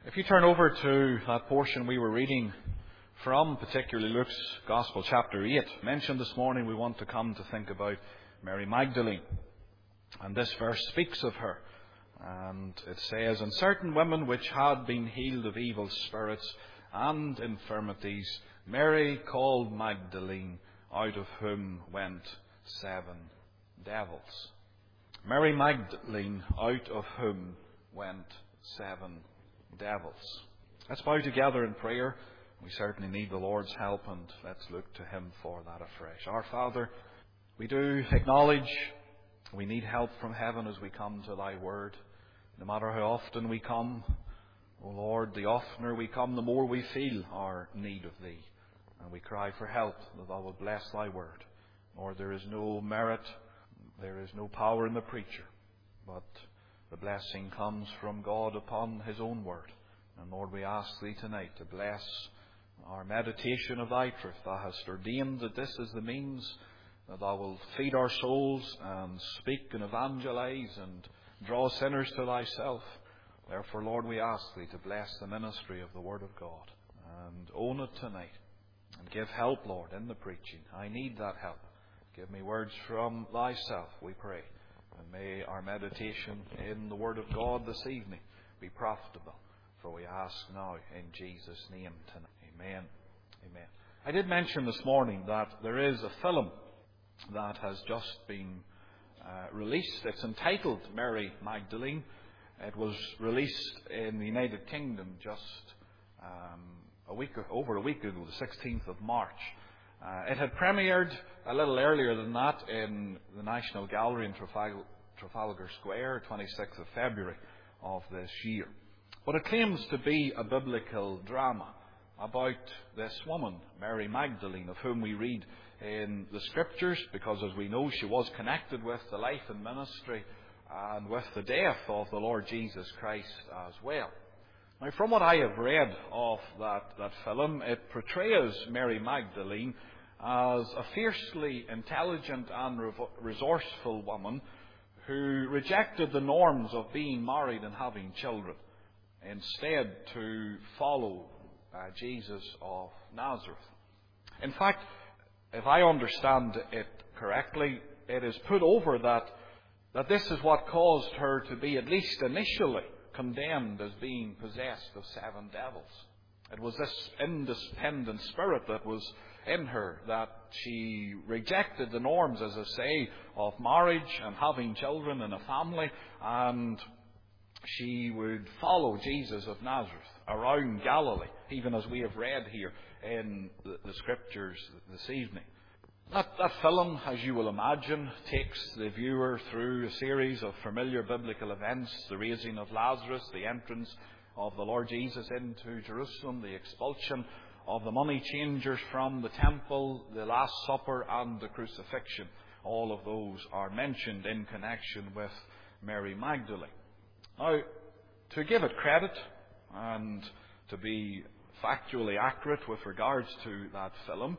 If you turn over to that portion we were reading from, particularly Luke's Gospel, chapter 8, mentioned this morning, we want to come to think about Mary Magdalene. And this verse speaks of her. And it says, "And certain women which had been healed of evil spirits and infirmities, Mary called Magdalene, out of whom went 7 devils." Mary Magdalene, out of whom went 7 devils. Let's bow together in prayer. We certainly need the Lord's help, and let's look to Him for that afresh. Our Father, we do acknowledge we need help from heaven as we come to Thy Word. No matter how often we come, O Lord, the oftener we come, the more we feel our need of Thee. And we cry for help, that Thou wilt bless Thy Word. Lord, there is no merit, there is no power in the preacher, but the blessing comes from God upon His own Word. And Lord, we ask Thee tonight to bless our meditation of Thy truth. Thou hast ordained that this is the means that Thou wilt feed our souls and speak and evangelize and draw sinners to Thyself. Therefore, Lord, we ask Thee to bless the ministry of the Word of God and own it tonight. And give help, Lord, in the preaching. I need that help. Give me words from Thyself, we pray. And may our meditation in the Word of God this evening be profitable. For we ask now in Jesus' name tonight. Amen. Amen. I did mention this morning that there is a film that has just been released. It's entitled Mary Magdalene. It was released in the United Kingdom just over a week ago, the 16th of March. It had premiered a little earlier than that in the National Gallery in Trafalgar Square, 26th of February of this year. But it claims to be a biblical drama about this woman, Mary Magdalene, of whom we read in the Scriptures, because as we know, she was connected with the life and ministry and with the death of the Lord Jesus Christ as well. Now, from what I have read of that film, it portrays Mary Magdalene as a fiercely intelligent and resourceful woman who rejected the norms of being married and having children, instead to follow Jesus of Nazareth. In fact, if I understand it correctly, it is put over that this is what caused her to be, at least initially, condemned as being possessed of 7 devils. It was this independent spirit that was in her, that she rejected the norms, as I say, of marriage and having children and a family, and she would follow Jesus of Nazareth around Galilee, even as we have read here in the Scriptures this evening. That film, as you will imagine, takes the viewer through a series of familiar biblical events: the raising of Lazarus, the entrance of the Lord Jesus into Jerusalem, the expulsion of the money changers from the temple, the Last Supper, and the crucifixion. All of those are mentioned in connection with Mary Magdalene. Now, to give it credit and to be factually accurate with regards to that film,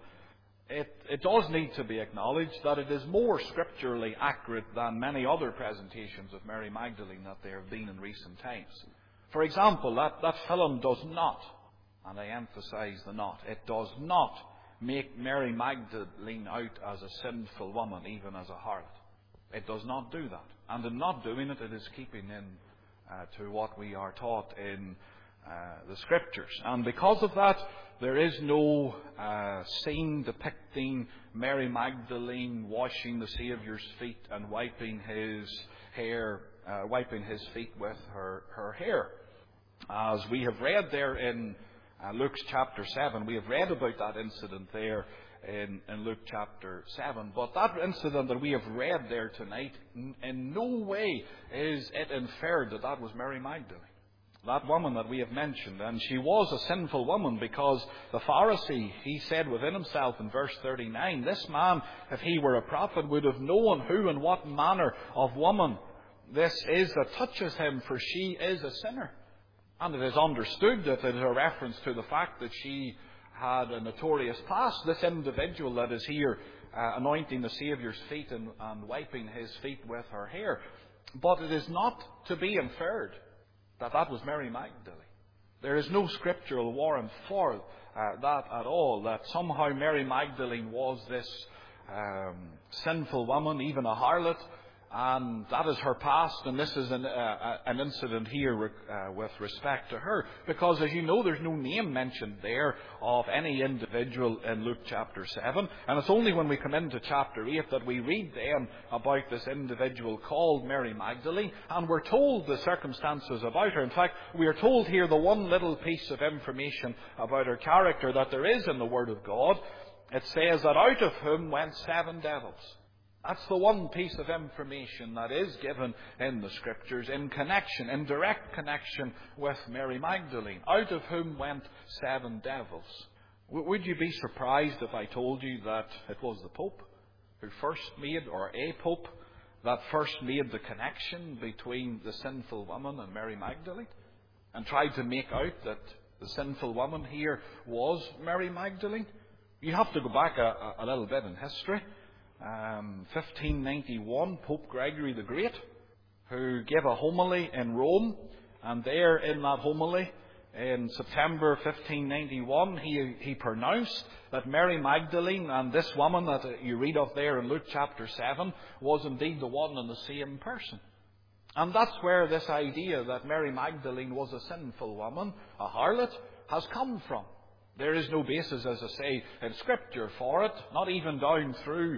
it does need to be acknowledged that it is more scripturally accurate than many other presentations of Mary Magdalene that there have been in recent times. For example, that film does not, and I emphasize the not, it does not make Mary Magdalene out as a sinful woman, even as a harlot. It does not do that. And in not doing it, it is keeping in to what we are taught in the Scriptures. And because of that, there is no scene depicting Mary Magdalene washing the Saviour's feet and wiping his feet with her hair. As we have read there in Luke's chapter 7, we have read about that incident there in Luke chapter 7. But that incident that we have read there tonight, in no way is it inferred that was Mary Magdalene, that woman that we have mentioned. And she was a sinful woman, because the Pharisee, he said within himself in verse 39, "This man, if he were a prophet, would have known who and what manner of woman this is that touches him, for she is a sinner." And it is understood that it is a reference to the fact that she had a notorious past, this individual that is here anointing the Saviour's feet and wiping his feet with her hair. But it is not to be inferred that was Mary Magdalene. There is no scriptural warrant for that at all, that somehow Mary Magdalene was this sinful woman, even a harlot, and that is her past, and this is an incident here with respect to her. Because, as you know, there's no name mentioned there of any individual in Luke chapter 7. And it's only when we come into chapter 8 that we read then about this individual called Mary Magdalene, and we're told the circumstances about her. In fact, we are told here the one little piece of information about her character that there is in the Word of God. It says that out of whom went 7 devils. That's the one piece of information that is given in the Scriptures in direct connection with Mary Magdalene, out of whom went 7 devils. Would you be surprised if I told you that it was the Pope who first made, or a Pope, that first made the connection between the sinful woman and Mary Magdalene, and tried to make out that the sinful woman here was Mary Magdalene? You have to go back a little bit in history. 1591, Pope Gregory the Great, who gave a homily in Rome, and there in that homily, in September 1591, he pronounced that Mary Magdalene and this woman that you read of there in Luke chapter 7 was indeed the one and the same person. And that's where this idea that Mary Magdalene was a sinful woman, a harlot, has come from. There is no basis, as I say, in Scripture for it, not even down through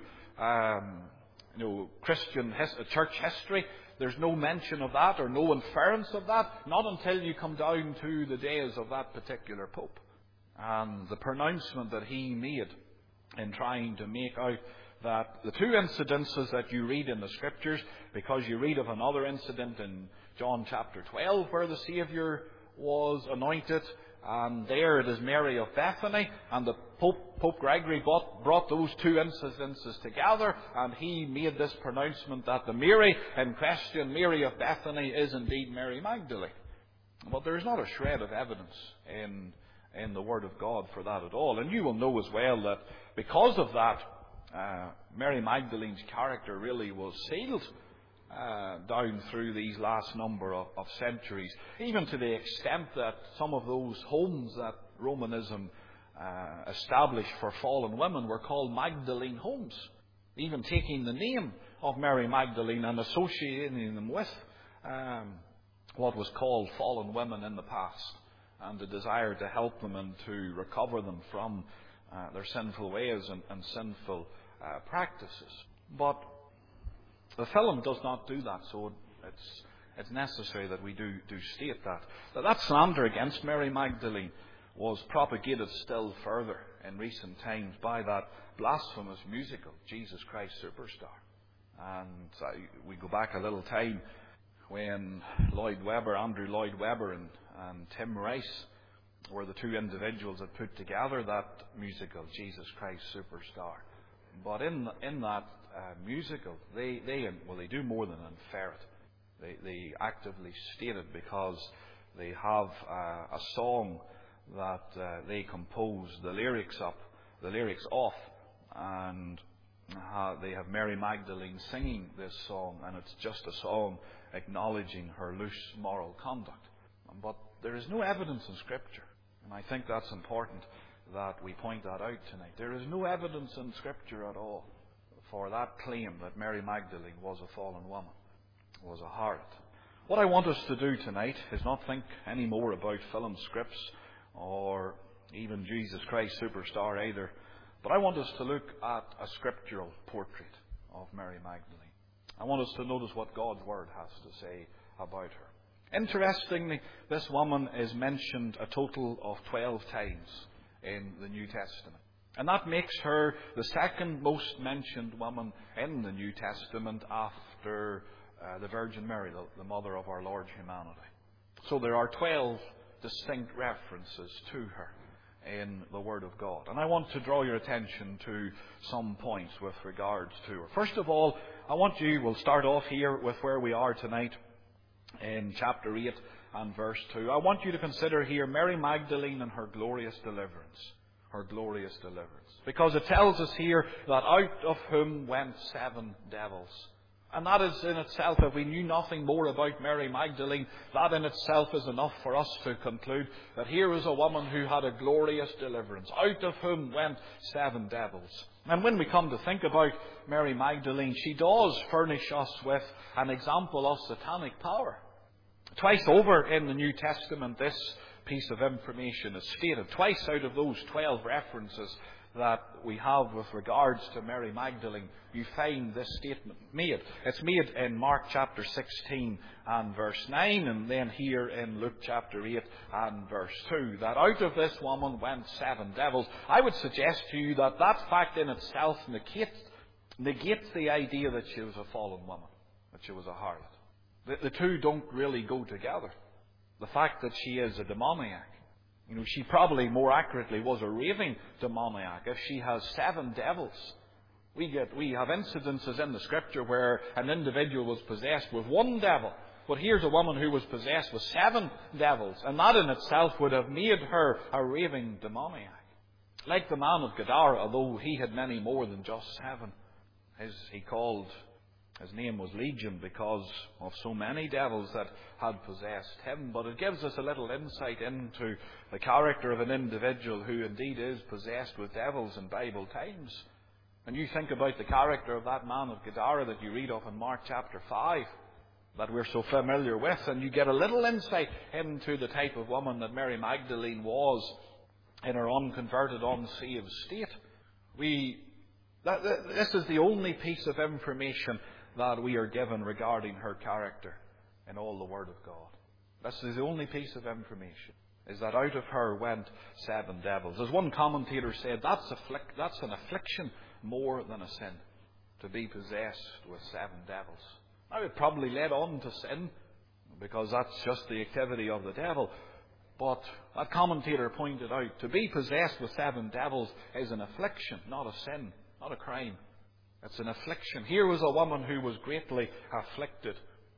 Christian church history. There's no mention of that or no inference of that, not until you come down to the days of that particular Pope and the pronouncement that he made in trying to make out that the 2 incidences that you read in the Scriptures, because you read of another incident in John chapter 12 where the Saviour was anointed, and there it is Mary of Bethany, and the Pope Gregory brought those 2 incidences together, and he made this pronouncement that the Mary in question, Mary of Bethany, is indeed Mary Magdalene. But there is not a shred of evidence in the Word of God for that at all. And you will know as well that because of that, Mary Magdalene's character really was sealed down through these last number of centuries, even to the extent that some of those homes that Romanism established for fallen women were called Magdalene homes, even taking the name of Mary Magdalene and associating them with what was called fallen women in the past, and the desire to help them and to recover them from their sinful ways and sinful practices. But the film does not do that, so it's necessary that we do state that. That slander against Mary Magdalene was propagated still further in recent times by that blasphemous musical, Jesus Christ Superstar. And we go back a little time when Andrew Lloyd Webber and Tim Rice were the 2 individuals that put together that musical, Jesus Christ Superstar. But in that musical, they do more than infer it. They actively state it, because they have a song that they compose the lyrics off, and they have Mary Magdalene singing this song, and it's just a song acknowledging her loose moral conduct. But there is no evidence in Scripture, and I think that's important that we point that out tonight. There is no evidence in Scripture at all for that claim that Mary Magdalene was a fallen woman, was a harlot. What I want us to do tonight is not think any more about film scripts or even Jesus Christ Superstar either, but I want us to look at a scriptural portrait of Mary Magdalene. I want us to notice what God's Word has to say about her. Interestingly, this woman is mentioned a total of 12 times in the New Testament. And that makes her the second most mentioned woman in the New Testament after the Virgin Mary, the mother of our Lord's humanity. So there are 12 distinct references to her in the Word of God. And I want to draw your attention to some points with regards to her. First of all, we'll start off here with where we are tonight in chapter 8 and verse 2. I want you to consider here Mary Magdalene and her glorious deliverance. Her glorious deliverance. Because it tells us here that out of whom went 7 devils. And that is in itself, if we knew nothing more about Mary Magdalene, that in itself is enough for us to conclude that here is a woman who had a glorious deliverance, out of whom went 7 devils. And when we come to think about Mary Magdalene, she does furnish us with an example of satanic power. Twice over in the New Testament, this piece of information is stated. Twice out of those 12 references that we have with regards to Mary Magdalene, you find this statement made. It's made in Mark chapter 16 and verse 9, and then here in Luke chapter 8 and verse 2, that out of this woman went 7 devils. I would suggest to you that that fact in itself negates the idea that she was a fallen woman, that she was a harlot. The two don't really go together. The fact that she is a demoniac, she probably more accurately was a raving demoniac. If she has 7 devils, we have incidences in the Scripture where an individual was possessed with 1 devil. But here's a woman who was possessed with 7 devils, and that in itself would have made her a raving demoniac. Like the man of Gadara, although he had many more than just 7. His name was Legion because of so many devils that had possessed him. But it gives us a little insight into the character of an individual who indeed is possessed with devils in Bible times. And you think about the character of that man of Gadara that you read of in Mark chapter 5, that we're so familiar with, and you get a little insight into the type of woman that Mary Magdalene was in her unconverted, unsaved state. This is the only piece of information that we are given regarding her character in all the Word of God. This is the only piece of information, is that out of her went 7 devils. As one commentator said, that's an affliction more than a sin, to be possessed with 7 devils. Now, it probably led on to sin, because that's just the activity of the devil. But that commentator pointed out, to be possessed with 7 devils is an affliction, not a sin, not a crime. It's an affliction. Here was a woman who was greatly afflicted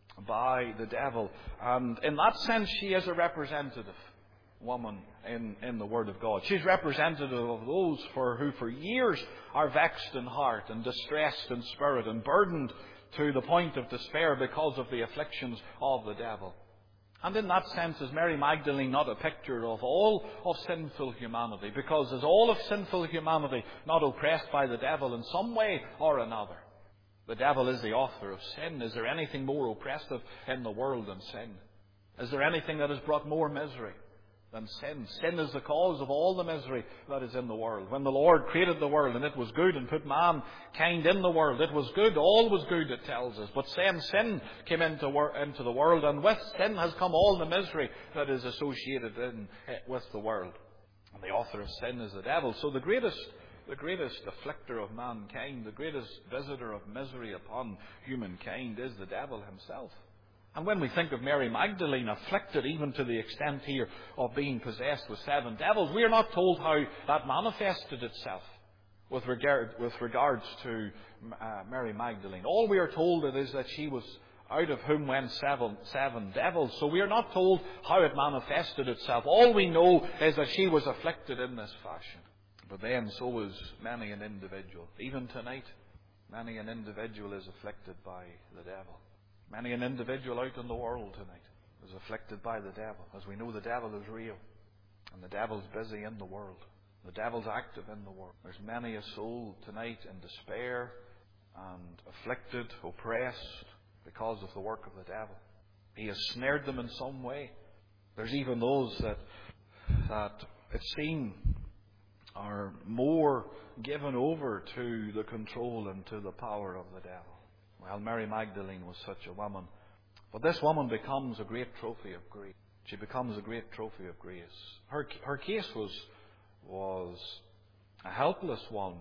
by the devil. And in that sense, she is a representative woman in the Word of God. She's representative of those who for years are vexed in heart and distressed in spirit and burdened to the point of despair because of the afflictions of the devil. And in that sense, is Mary Magdalene not a picture of all of sinful humanity? Because is all of sinful humanity not oppressed by the devil in some way or another? The devil is the author of sin. Is there anything more oppressive in the world than sin? Is there anything that has brought more misery than sin? Sin is the cause of all the misery that is in the world. When the Lord created the world and it was good and put mankind in the world, it was good, all was good, it tells us. But then sin came into the world, and with sin has come all the misery that is associated with the world. And the author of sin is the devil. So the greatest afflictor of mankind, the greatest visitor of misery upon humankind is the devil himself. And when we think of Mary Magdalene afflicted even to the extent here of being possessed with 7 devils, we are not told how that manifested itself with regards to Mary Magdalene. All we are told is that she was out of whom went 7 devils. So we are not told how it manifested itself. All we know is that she was afflicted in this fashion. But then so is many an individual. Even tonight, many an individual is afflicted by the devil. Many an individual out in the world tonight is afflicted by the devil. As we know, the devil is real. And the devil's busy in the world. The devil's active in the world. There's many a soul tonight in despair and afflicted, oppressed because of the work of the devil. He has snared them in some way. There's even those that it seems are more given over to the control and to the power of the devil. Well, Mary Magdalene was such a woman. But this woman becomes a great trophy of grace. She becomes a great trophy of grace. Her case was a helpless one,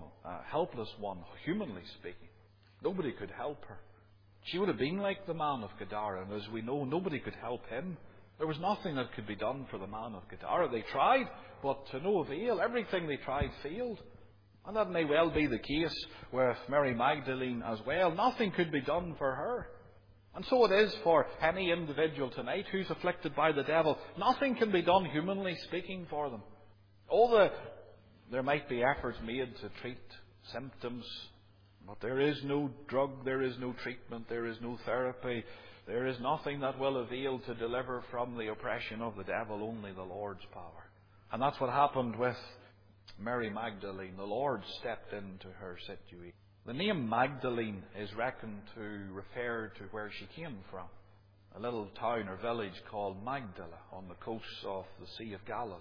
humanly speaking. Nobody could help her. She would have been like the man of Gadara, and as we know, nobody could help him. There was nothing that could be done for the man of Gadara. They tried, but to no avail. Everything they tried failed. And that may well be the case with Mary Magdalene as well. Nothing could be done for her. And so it is for any individual tonight who's afflicted by the devil. Nothing can be done, humanly speaking, for them. There might be efforts made to treat symptoms, But there is no drug, there is no treatment, there is no therapy, there is nothing that will avail to deliver from the oppression of the devil, only the Lord's power. And that's what happened with Mary Magdalene. The Lord stepped into her situation. The name Magdalene is reckoned to refer to where she came from, a little town or village called Magdala on the coast of the Sea of Galilee.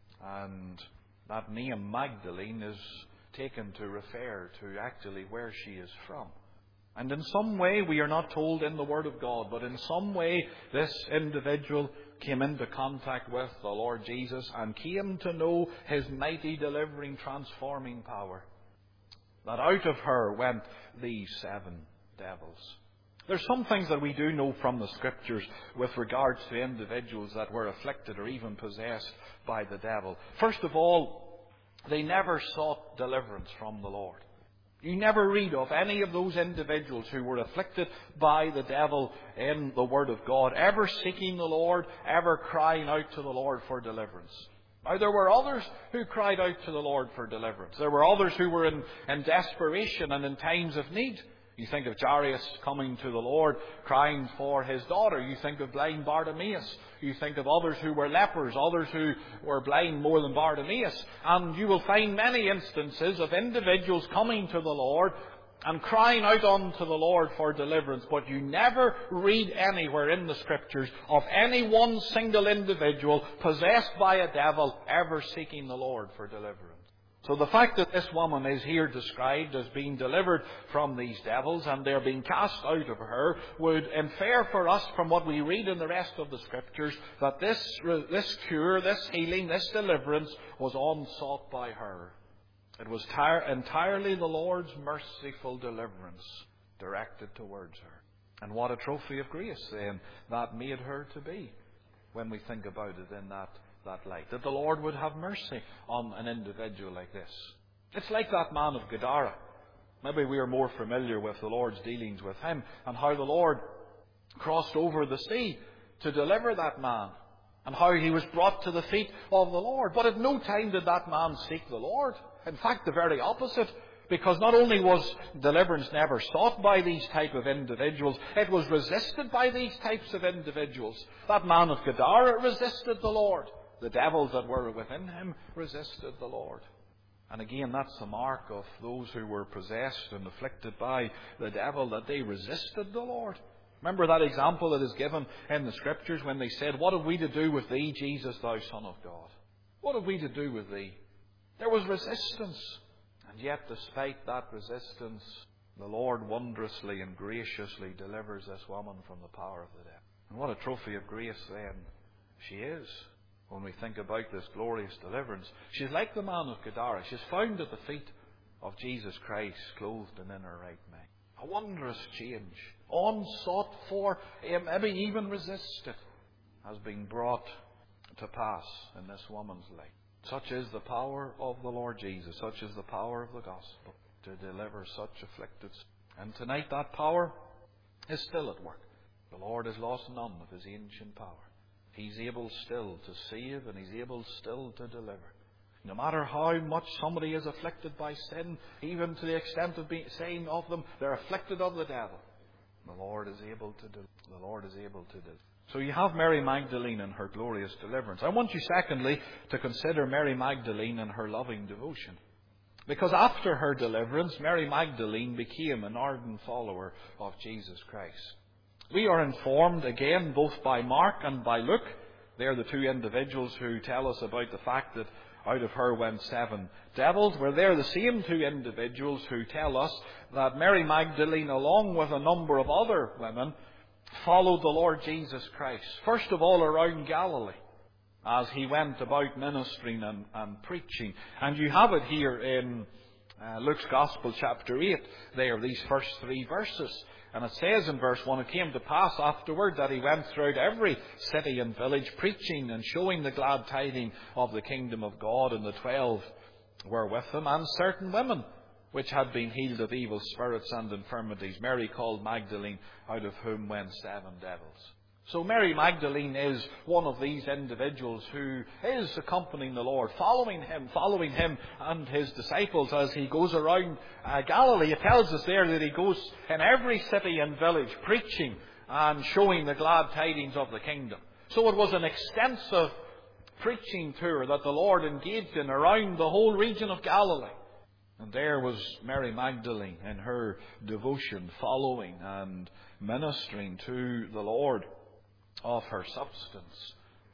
And that name Magdalene is taken to refer to actually where she is from. And in some way, we are not told in the Word of God, but in some way this individual came into contact with the Lord Jesus and came to know His mighty, delivering, transforming power. That out of her went these 7 devils. There's some things that we do know from the Scriptures with regards to individuals that were afflicted or even possessed by the devil. First of all, they never sought deliverance from the Lord. You never read of any of those individuals who were afflicted by the devil in the Word of God ever seeking the Lord, ever crying out to the Lord for deliverance. Now, there were others who cried out to the Lord for deliverance. There were others who were in desperation and in times of need. You think of Jairus coming to the Lord, crying for his daughter. You think of blind Bartimaeus. You think of others who were lepers, others who were blind more than Bartimaeus. And you will find many instances of individuals coming to the Lord and crying out unto the Lord for deliverance. But you never read anywhere in the Scriptures of any one single individual possessed by a devil ever seeking the Lord for deliverance. So the fact that this woman is here described as being delivered from these devils and they're being cast out of her would infer for us from what we read in the rest of the Scriptures that this cure, this healing, this deliverance was unsought by her. It was entirely the Lord's merciful deliverance directed towards her. And what a trophy of grace then that made her to be when we think about it in that light, that the Lord would have mercy on an individual like this. It's like that man of Gadara. Maybe we are more familiar with the Lord's dealings with him and how the Lord crossed over the sea to deliver that man and how he was brought to the feet of the Lord. But at no time did that man seek the Lord. In fact, the very opposite. Because not only was deliverance never sought by these type of individuals, it was resisted by these types of individuals. That man of Gadara resisted the Lord. The devils that were within him resisted the Lord. And again, that's the mark of those who were possessed and afflicted by the devil, that they resisted the Lord. Remember that example that is given in the Scriptures when they said, "What have we to do with thee, Jesus, thou Son of God? What have we to do with thee?" There was resistance. And yet, despite that resistance, the Lord wondrously and graciously delivers this woman from the power of the devil. And what a trophy of grace then she is. When we think about this glorious deliverance, she's like the man of Gadara. She's found at the feet of Jesus Christ, clothed and in her right mind. A wondrous change, unsought for, maybe even resisted, has been brought to pass in this woman's life. Such is the power of the Lord Jesus, such is the power of the gospel to deliver such afflicted. And tonight that power is still at work. The Lord has lost none of His ancient power. He's able still to save and He's able still to deliver. No matter how much somebody is afflicted by sin, even to the extent of saying of them, they're afflicted of the devil, the Lord is able to deliver. The Lord is able to deliver. So you have Mary Magdalene and her glorious deliverance. I want you secondly to consider Mary Magdalene and her loving devotion. Because after her deliverance, Mary Magdalene became an ardent follower of Jesus Christ. We are informed again both by Mark and by Luke. They are the two individuals who tell us about the fact that out of her went 7 devils. Well, they're the same two individuals who tell us that Mary Magdalene, along with a number of other women, followed the Lord Jesus Christ. First of all around Galilee, as He went about ministering and preaching. And you have it here in Luke's Gospel chapter 8. There, these first 3 verses. And it says in verse 1, "It came to pass afterward that He went throughout every city and village, preaching and showing the glad tidings of the kingdom of God. And the 12 were with Him, and certain women, which had been healed of evil spirits and infirmities. Mary called Magdalene, out of whom went 7 devils." So Mary Magdalene is one of these individuals who is accompanying the Lord, following Him and His disciples as He goes around Galilee. It tells us there that He goes in every city and village preaching and showing the glad tidings of the kingdom. So it was an extensive preaching tour that the Lord engaged in around the whole region of Galilee. And there was Mary Magdalene in her devotion, following and ministering to the Lord of her substance.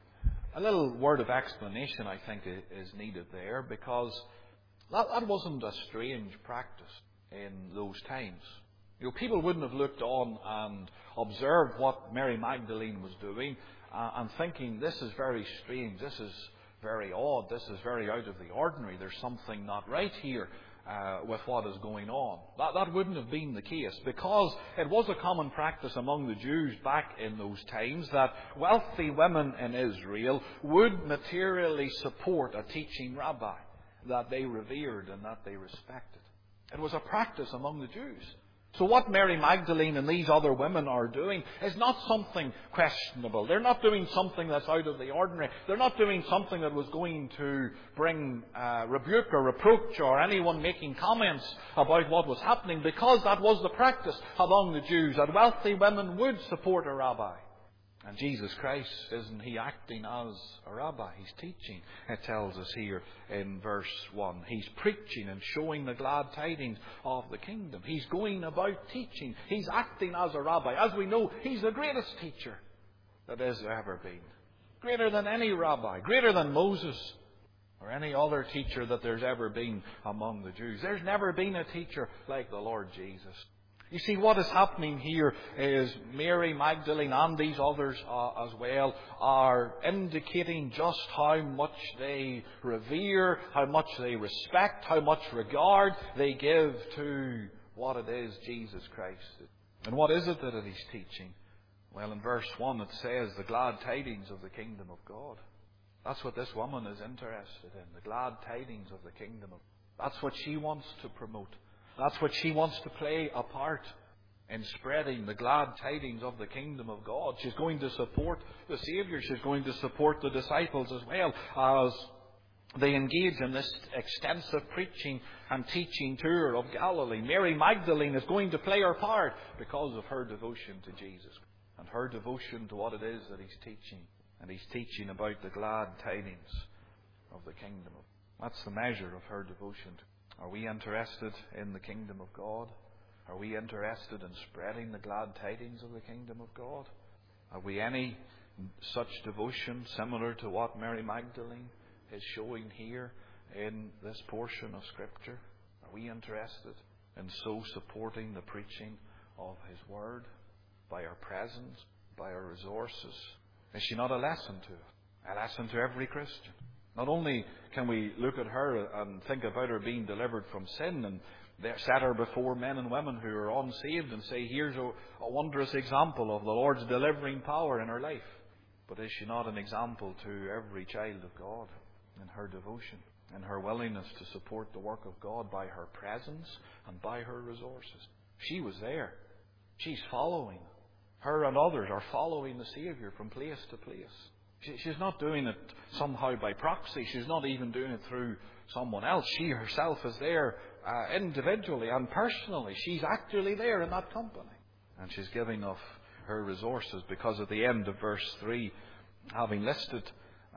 A little word of explanation, I think, is needed there, because that wasn't a strange practice in those times. People wouldn't have looked on and observed what Mary Magdalene was doing and thinking, this is very strange, this is very odd, this is very out of the ordinary, there's something not right here with what is going on. That wouldn't have been the case, because it was a common practice among the Jews back in those times that wealthy women in Israel would materially support a teaching rabbi that they revered and that they respected. It was a practice among the Jews. So what Mary Magdalene and these other women are doing is not something questionable. They're not doing something that's out of the ordinary. They're not doing something that was going to bring rebuke or reproach or anyone making comments about what was happening, because that was the practice among the Jews, that wealthy women would support a rabbi. And Jesus Christ, isn't He acting as a rabbi? He's teaching. It tells us here in verse 1. He's preaching and showing the glad tidings of the kingdom. He's going about teaching. He's acting as a rabbi. As we know, He's the greatest teacher that has ever been. Greater than any rabbi. Greater than Moses or any other teacher that there's ever been among the Jews. There's never been a teacher like the Lord Jesus. You see, what is happening here is Mary Magdalene and these others as well are indicating just how much they revere, how much they respect, how much regard they give to what it is Jesus Christ. And what is it that He's teaching? Well, in verse 1 it says the glad tidings of the kingdom of God. That's what this woman is interested in, the glad tidings of the kingdom of God. That's what she wants to promote. That's what she wants to play a part in, spreading the glad tidings of the kingdom of God. She's going to support the Saviour. She's going to support the disciples as well as they engage in this extensive preaching and teaching tour of Galilee. Mary Magdalene is going to play her part because of her devotion to Jesus and her devotion to what it is that He's teaching. And He's teaching about the glad tidings of the kingdom. That's the measure of her devotion. Are we interested in the kingdom of God? Are we interested in spreading the glad tidings of the kingdom of God? Have we any such devotion similar to what Mary Magdalene is showing here in this portion of Scripture? Are we interested in so supporting the preaching of His Word by our presence, by our resources? Is she not a lesson to us? A lesson to every Christian. Not only can we look at her and think about her being delivered from sin and set her before men and women who are unsaved and say, here's a wondrous example of the Lord's delivering power in her life. But is she not an example to every child of God in her devotion, in her willingness to support the work of God by her presence and by her resources? She was there. She's following. Her and others are following the Saviour from place to place. She's not doing it somehow by proxy. She's not even doing it through someone else. She herself is there individually and personally. She's actually there in that company. And she's giving of her resources, because at the end of verse 3, having listed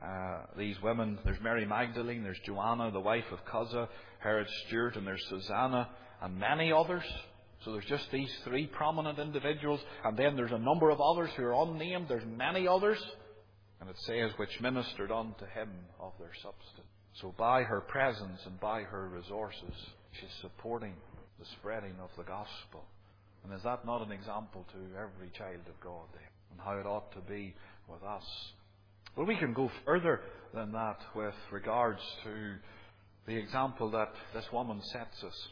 these women, there's Mary Magdalene, there's Joanna, the wife of Chuza, Herod Stewart, and there's Susanna, and many others. So there's just these three prominent individuals, and then there's a number of others who are unnamed. There's many others. And it says, which ministered unto him of their substance. So by her presence and by her resources, she's supporting the spreading of the gospel. And is that not an example to every child of God there? And how it ought to be with us? Well, we can go further than that with regards to the example that this woman sets us.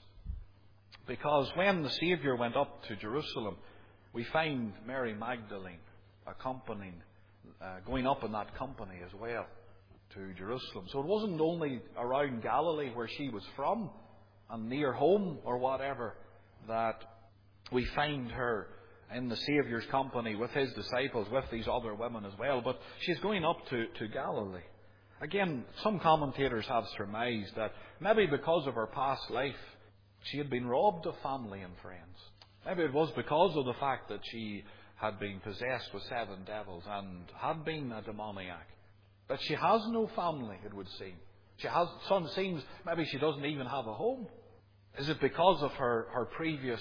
Because when the Saviour went up to Jerusalem, we find Mary Magdalene accompanying, going up in that company as well to Jerusalem. So it wasn't only around Galilee where she was from and near home or whatever that we find her in the Saviour's company with His disciples, with these other women as well. But she's going up to Galilee. Again, some commentators have surmised that maybe because of her past life, she had been robbed of family and friends. Maybe it was because of the fact that she had been possessed with 7 devils and had been a demoniac. That she has no family, it would seem. It seems maybe she doesn't even have a home. Is it because of her previous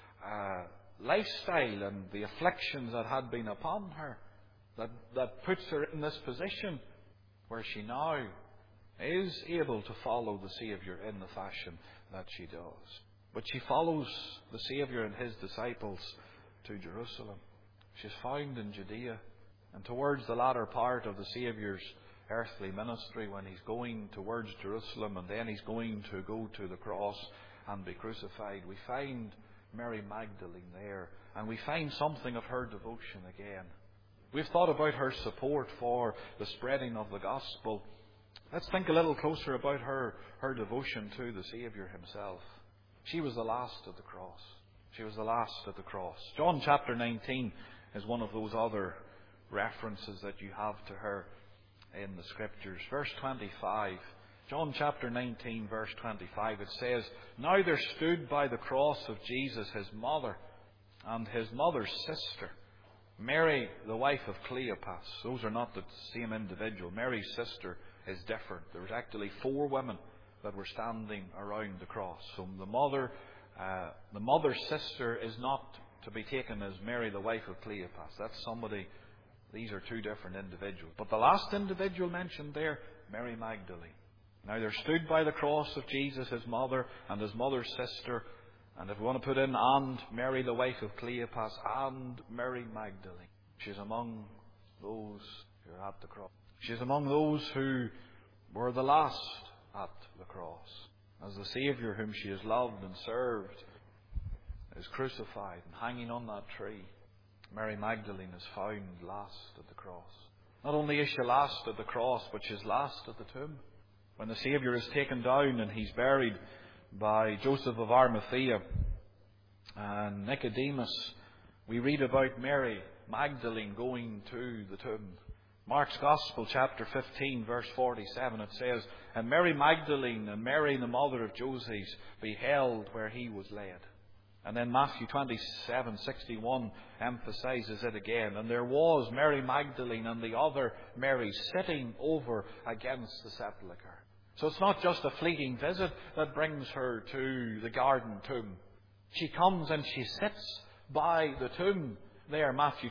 lifestyle and the afflictions that had been upon her that puts her in this position where she now is able to follow the Saviour in the fashion that she does? But she follows the Saviour and His disciples to Jerusalem. She's found in Judea, and towards the latter part of the Saviour's earthly ministry, when He's going towards Jerusalem and then He's going to go to the cross and be crucified, we find Mary Magdalene there, and we find something of her devotion again. We've thought about her support for the spreading of the gospel. Let's think a little closer about her devotion to the Saviour Himself. She was the last at the cross. She was the last at the cross. John chapter 19 is one of those other references that you have to her in the Scriptures. Verse 25. John chapter 19, verse 25, it says, "Now there stood by the cross of Jesus His mother and His mother's sister, Mary, the wife of Cleopas." Those are not the same individual. Mary's sister is different. There was actually 4 women that were standing around the cross. So the mother's sister is not to be taken as Mary, the wife of Cleopas. That's somebody. These are 2 different individuals. But the last individual mentioned there, Mary Magdalene. Now there stood by the cross of Jesus His mother and His mother's sister, and if we want to put in, and Mary, the wife of Cleopas, and Mary Magdalene. She's among those who are at the cross. She's among those who were the last at the cross, as the Saviour whom she has loved and served is crucified and hanging on that tree. Mary Magdalene is found last at the cross. Not only is she last at the cross, but she's last at the tomb. When the Saviour is taken down and He's buried by Joseph of Arimathea and Nicodemus, we read about Mary Magdalene going to the tomb. Mark's Gospel, chapter 15, verse 47, it says, "And Mary Magdalene and Mary, the mother of Joses, beheld where He was laid." And then Matthew 27:61 emphasizes it again. "And there was Mary Magdalene and the other Mary sitting over against the sepulchre." So it's not just a fleeting visit that brings her to the garden tomb. She comes and she sits by the tomb. There, Matthew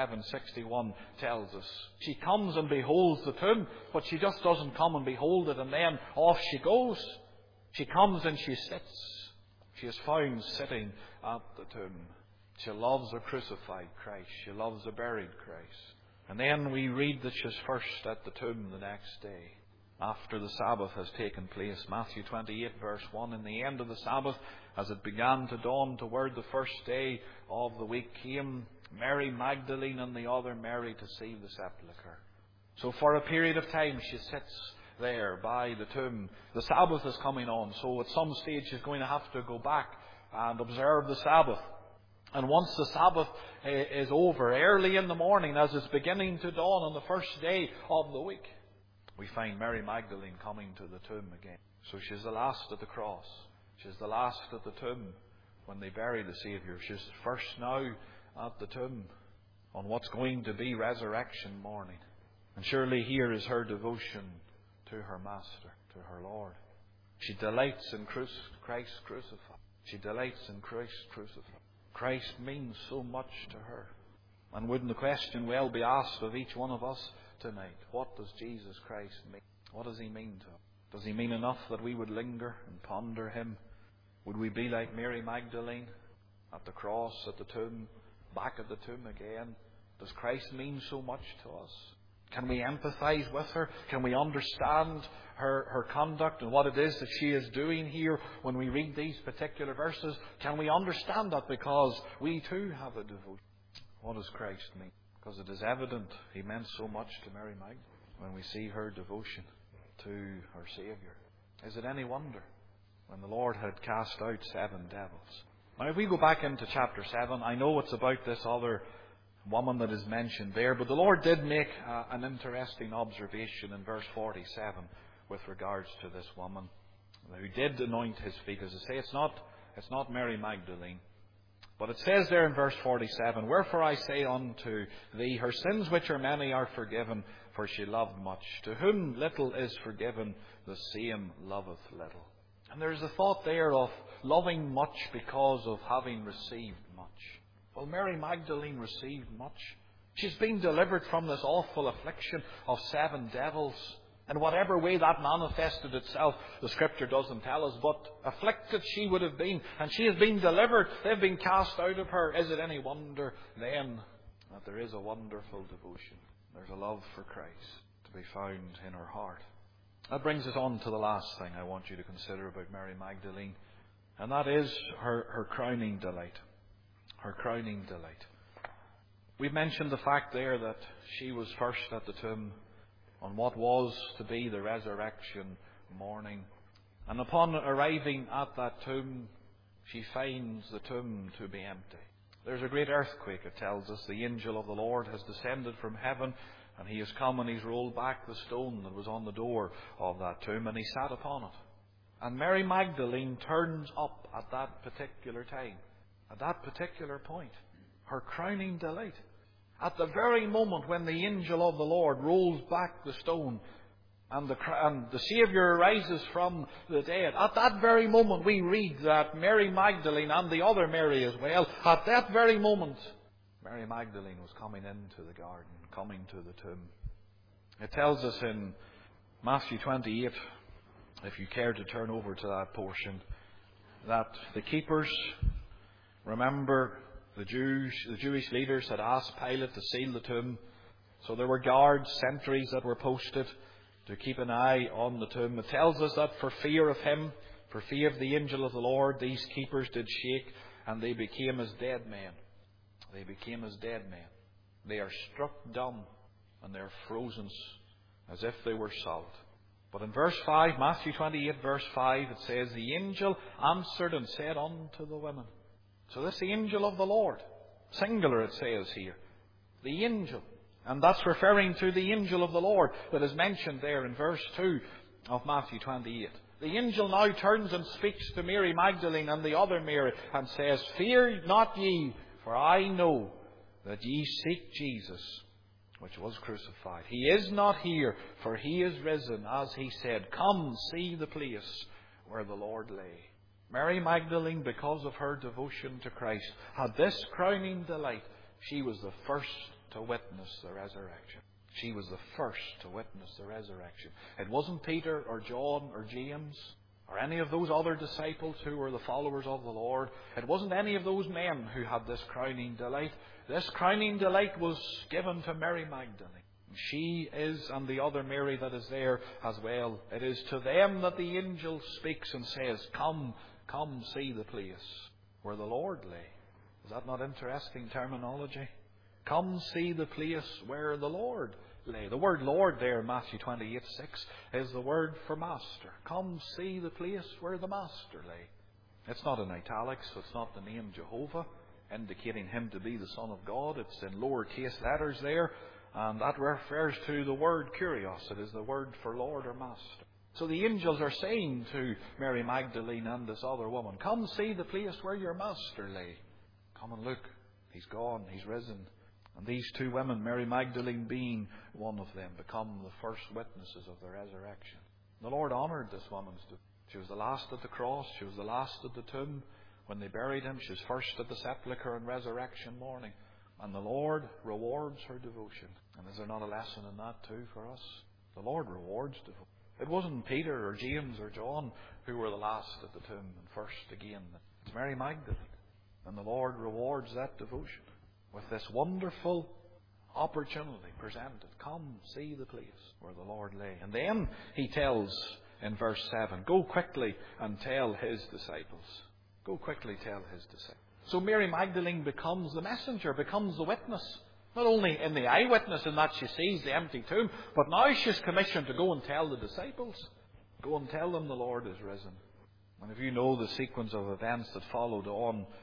27:61 tells us. She comes and beholds the tomb, but she just doesn't come and behold it and then off she goes. She comes and she sits. She is found sitting at the tomb. She loves a crucified Christ. She loves a buried Christ. And then we read that she's first at the tomb the next day, after the Sabbath has taken place. Matthew 28, verse 1, "In the end of the Sabbath, as it began to dawn toward the first day of the week, came Mary Magdalene and the other Mary to see the sepulchre." So for a period of time she sits there by the tomb. The Sabbath is coming on, so at some stage she's going to have to go back and observe the Sabbath. And once the Sabbath is over, early in the morning, as it's beginning to dawn on the first day of the week, we find Mary Magdalene coming to the tomb again. So she's the last at the cross. She's the last at the tomb when they bury the Saviour. She's first now at the tomb on what's going to be resurrection morning. And surely here is her devotion to her Master, to her Lord. She delights in Christ crucified. She delights in Christ crucified. Christ means so much to her. And wouldn't the question well be asked of each one of us tonight? What does Jesus Christ mean? What does He mean to us? Does He mean enough that we would linger and ponder Him? Would we be like Mary Magdalene at the cross, at the tomb, back at the tomb again? Does Christ mean so much to us? Can we empathize with her? Can we understand her conduct and what it is that she is doing here when we read these particular verses? Can we understand that because we too have a devotion? What does Christ mean? Because it is evident He meant so much to Mary Magdalene when we see her devotion to her Saviour. Is it any wonder when the Lord had cast out 7 devils? Now, if we go back into chapter 7, I know it's about this other woman that is mentioned there, but the Lord did make an interesting observation in verse 47 with regards to this woman who did anoint his feet. As I say, it's not Mary Magdalene. But it says there in verse 47, "Wherefore I say unto thee, her sins which are many are forgiven, for she loved much. To whom little is forgiven, the same loveth little." And there's a thought there of loving much because of having received much. Well, Mary Magdalene received much. She's been delivered from this awful affliction of 7 devils. In whatever way that manifested itself, the Scripture doesn't tell us, but afflicted she would have been, and she has been delivered. They've been cast out of her. Is it any wonder then that there is a wonderful devotion? There's a love for Christ to be found in her heart. That brings us on to the last thing I want you to consider about Mary Magdalene, and that is her crowning delight. Her crowning delight. We've mentioned the fact there that she was first at the tomb on what was to be the resurrection morning. And upon arriving at that tomb, she finds the tomb to be empty. There's a great earthquake, it tells us. The angel of the Lord has descended from heaven, and he has come and he's rolled back the stone that was on the door of that tomb, and he sat upon it. And Mary Magdalene turns up at that particular time, at that particular point. Her crowning delight. At the very moment when the angel of the Lord rolls back the stone and the Saviour rises from the dead, at that very moment we read that Mary Magdalene, and the other Mary as well, at that very moment, Mary Magdalene was coming into the garden, coming to the tomb. It tells us in Matthew 28, if you care to turn over to that portion, that the keepers, remember, the Jewish leaders had asked Pilate to seal the tomb. So there were guards, sentries that were posted to keep an eye on the tomb. It tells us that for fear of him, for fear of the angel of the Lord, these keepers did shake, and they became as dead men. They became as dead men. They are struck dumb, and they are frozen as if they were solid. But in verse 5, Matthew 28, verse 5, it says, "The angel answered and said unto the women." So this angel of the Lord, singular it says here, the angel. And that's referring to the angel of the Lord that is mentioned there in verse 2 of Matthew 28. The angel now turns and speaks to Mary Magdalene and the other Mary and says, "Fear not ye, for I know that ye seek Jesus, which was crucified. He is not here, for he is risen, as he said. Come, see the place where the Lord lay." Mary Magdalene, because of her devotion to Christ, had this crowning delight. She was the first to witness the resurrection. She was the first to witness the resurrection. It wasn't Peter or John or James or any of those other disciples who were the followers of the Lord. It wasn't any of those men who had this crowning delight. This crowning delight was given to Mary Magdalene. She is, and the other Mary that is there as well. It is to them that the angel speaks and says, Come see the place where the Lord lay. Is that not interesting terminology? Come see the place where the Lord lay. The word Lord there in Matthew 28:6 is the word for master. Come see the place where the master lay. It's not in italics, so it's not the name Jehovah, indicating him to be the Son of God. It's in lowercase letters there, and that refers to the word kurios. It is the word for Lord or master. So the angels are saying to Mary Magdalene and this other woman, come see the place where your master lay. Come and look. He's gone. He's risen. And these two women, Mary Magdalene being one of them, become the first witnesses of the resurrection. The Lord honoured this woman's devotion. She was the last at the cross. She was the last at the tomb. When they buried him, she was first at the sepulchre on resurrection morning. And the Lord rewards her devotion. And is there not a lesson in that too for us? The Lord rewards devotion. It wasn't Peter or James or John who were the last at the tomb and first again. It's Mary Magdalene. And the Lord rewards that devotion with this wonderful opportunity presented. Come see the place where the Lord lay. And then he tells in verse 7, go quickly and tell his disciples. Go quickly tell his disciples. So Mary Magdalene becomes the messenger, becomes the witness. Not only in the eyewitness in that she sees the empty tomb, but now she's commissioned to go and tell the disciples. Go and tell them the Lord is risen. And if you know the sequence of events that followed on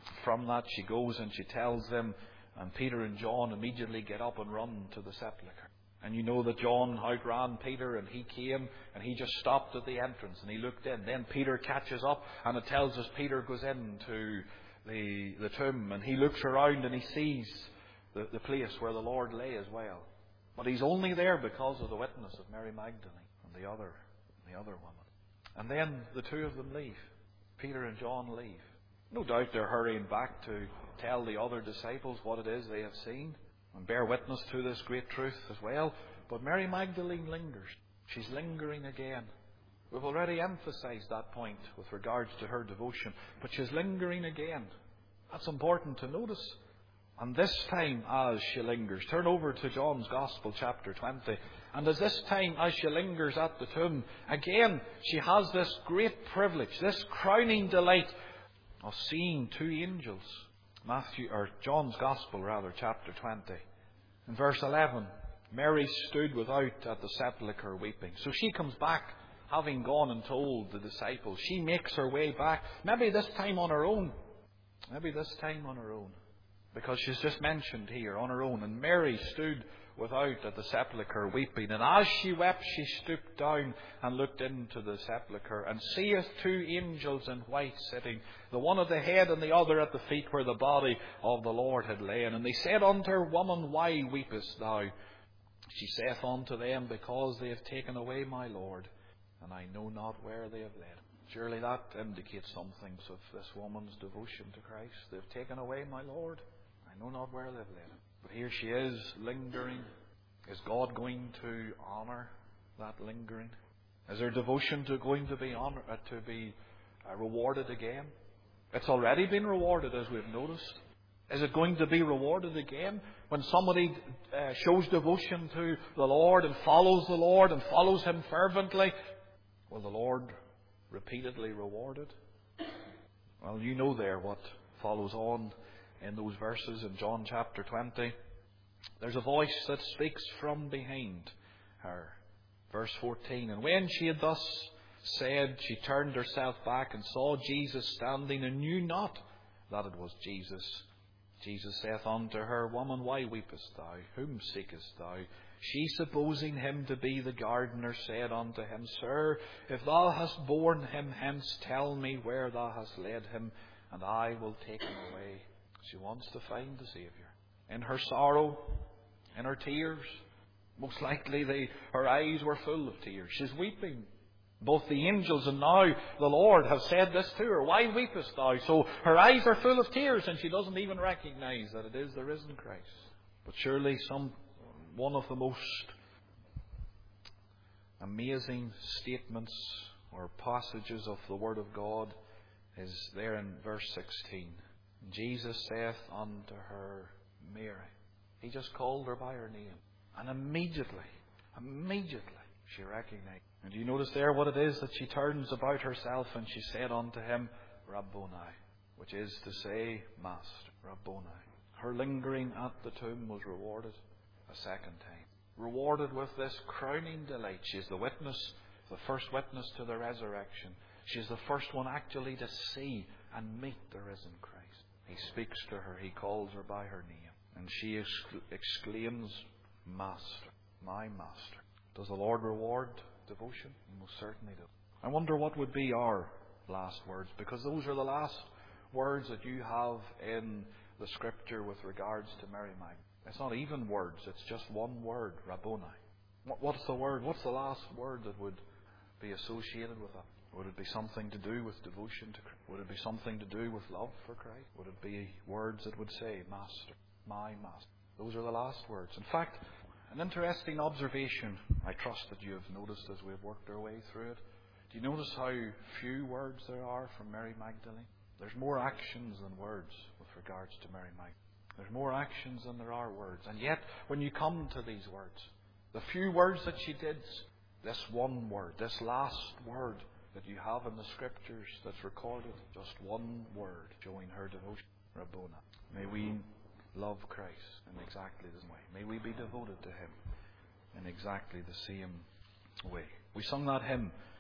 From that she goes and she tells them, and Peter and John immediately get up and run to the sepulchre. And you know that John outran Peter, and he came and he just stopped at the entrance and he looked in. Then Peter catches up, and it tells us Peter goes into the tomb and he looks around and he sees the place where the Lord lay as well. But he's only there because of the witness of Mary Magdalene and the other woman. And then the two of them leave. Peter and John leave. No doubt they're hurrying back to tell the other disciples what it is they have seen and bear witness to this great truth as well. But Mary Magdalene lingers. She's lingering again. We've already emphasized that point with regards to her devotion, but she's lingering again. That's important to notice. And this time, as she lingers, turn over to John's Gospel, chapter 20. And as this time, as she lingers at the tomb, again, she has this great privilege, this crowning delight of seeing two angels. John's Gospel, chapter 20. In verse 11, Mary stood without at the sepulchre weeping. So she comes back, having gone and told the disciples. She makes her way back, maybe this time on her own. Because she's just mentioned here, on her own. And Mary stood without at the sepulchre weeping. And as she wept, she stooped down and looked into the sepulchre, and seeth two angels in white sitting, the one at the head and the other at the feet where the body of the Lord had lain. And they said unto her, Woman, why weepest thou? She saith unto them, Because they have taken away my Lord, and I know not where they have laid him. Surely that indicates some things of this woman's devotion to Christ. They've taken away my Lord. I know not where they've laid him. But here she is, lingering. Is God going to honour that lingering? Is her devotion going to be rewarded again? It's already been rewarded, as we've noticed. Is it going to be rewarded again when somebody shows devotion to the Lord and follows the Lord and follows Him fervently? Will the Lord repeatedly reward it? Well, you know there what follows on in those verses in John chapter 20. There's a voice that speaks from behind her. Verse 14, And when she had thus said, she turned herself back and saw Jesus standing, and knew not that it was Jesus. Jesus saith unto her, Woman, why weepest thou? Whom seekest thou? She, supposing him to be the gardener, said unto him, Sir, if thou hast borne him hence, tell me where thou hast laid him, and I will take him away. She wants to find the Saviour. In her sorrow, in her tears, most likely her eyes were full of tears. She's weeping. Both the angels and now the Lord have said this to her, Why weepest thou? So her eyes are full of tears, and she doesn't even recognize that it is the risen Christ. But surely one of the most amazing statements or passages of the Word of God is there in verse 16. Jesus saith unto her, Mary. He just called her by her name. And immediately, she recognized. And do you notice there what it is that she turns about herself, and she said unto him, Rabboni, which is to say, Master, Rabboni. Her lingering at the tomb was rewarded a second time. Rewarded with this crowning delight. She is the witness, the first witness to the resurrection. She is the first one actually to see and meet the risen Christ. He speaks to her. He calls her by her name. And she exclaims, Master, my Master. Does the Lord reward devotion? He most certainly does. I wonder what would be our last words, because those are the last words that you have in the Scripture with regards to Mary Magdalene. It's not even words. It's just one word, Rabboni. What's the word? What's the last word that would be associated with that? Would it be something to do with devotion to Christ? Would it be something to do with love for Christ? Would it be words that would say, Master, my Master? Those are the last words. In fact, an interesting observation, I trust that you have noticed as we've worked our way through it. Do you notice how few words there are from Mary Magdalene? There's more actions than words with regards to Mary Magdalene. There's more actions than there are words. And yet, when you come to these words, the few words that she did, this one word, this last word that you have in the Scriptures that's recorded, just one word showing her devotion, Rabboni. May we love Christ in exactly the same way. May we be devoted to Him in exactly the same way. We sung that hymn